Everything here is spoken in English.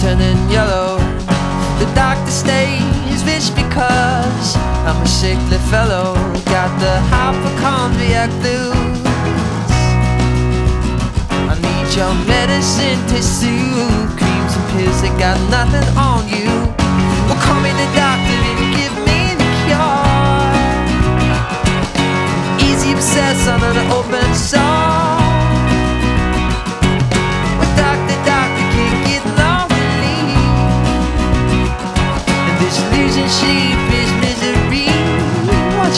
turning yellow. The doctor stays rich because I'm a sickly fellow. Got the hypochondriac blues. I need your medicine to soothe. Creams and pills that got nothing on you. Well, call me the doctor.